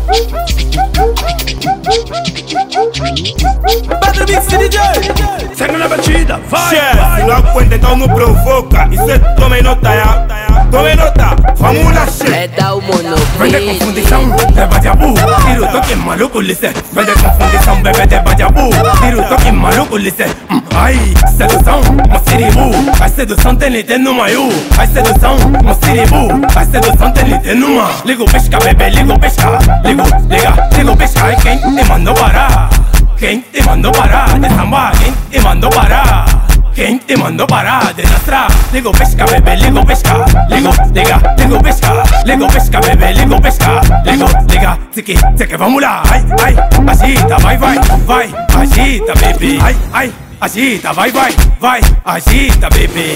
Pedro Mix DJ, segue na batida, vai! Se não aguenta, então não provoca. Isso é tome nota, tome nota, vamos lá, chefe. É dar o monopólio. Vende confundição, beba de abu. Tiro toque maluco, lice. Vende confundição, bebe de bajabu. Tiro toque maluco, lice. Ai, sedução, moçiribu. A sedução tem no maiú. A sedução, moçiribu. A sedução tem numa. Ligo pesca, bebê, ligo pesca. Ligo pesca. E quem te mandou parar? Quem te mandou parar de sambar? Quem te mandou parar? Quem te mandou parar de dançar? Ligo pesca, bebê, ligo pesca. Ligo pesca. Ligo pesca, bebê, ligo pesca. Tiki, vamos lá. Ai, agita, vai, agita, bebê. Ai, agita, vai, agita, bebê.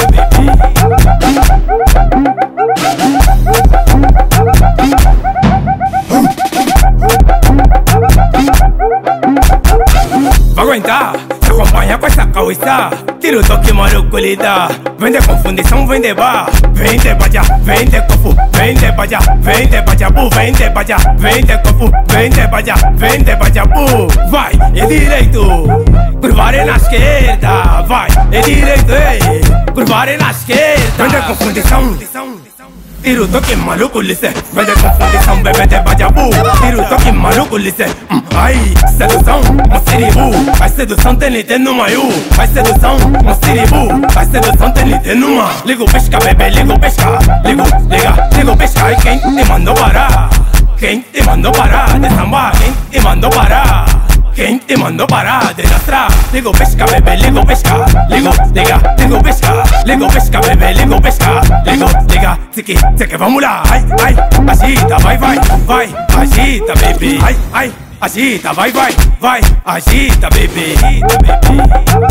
Vai aguentar, se acompanha com essa cabeça. Tira o toque maluco, lhe dá. Vende confundição, vende bar. Vende baja, vende cofu. Vende baja, vende bajabu. Vende baja, vende cofu. Vende baja, vende bajabu. Vai, é direito, curvar na esquerda. Vai, é direito, curvar na esquerda. Vende confundição. Tira o toque maluco, lice. Vende confundição, bebê de bajabu. Tira o toque maluco, lice. Ai, sedução, moçiribu. A sedução tem no maiú. A sedução, moçiribu. A sedução tem numa. Ligo pesca, bebê, ligo pesca. Ligo pesca. E quem te mandou parar? Quem te mandou parar de sambar? Quem te mandou parar? Quem te mandou parar de dançar? Ligo pesca, bebê, ligo pesca. Ligo pesca. Ligo pesca, bebê, ligo pesca. Tiki, vamos lá. Ai, agita, vai, agita, bebê. Ai, agita, vai, agita, bebê.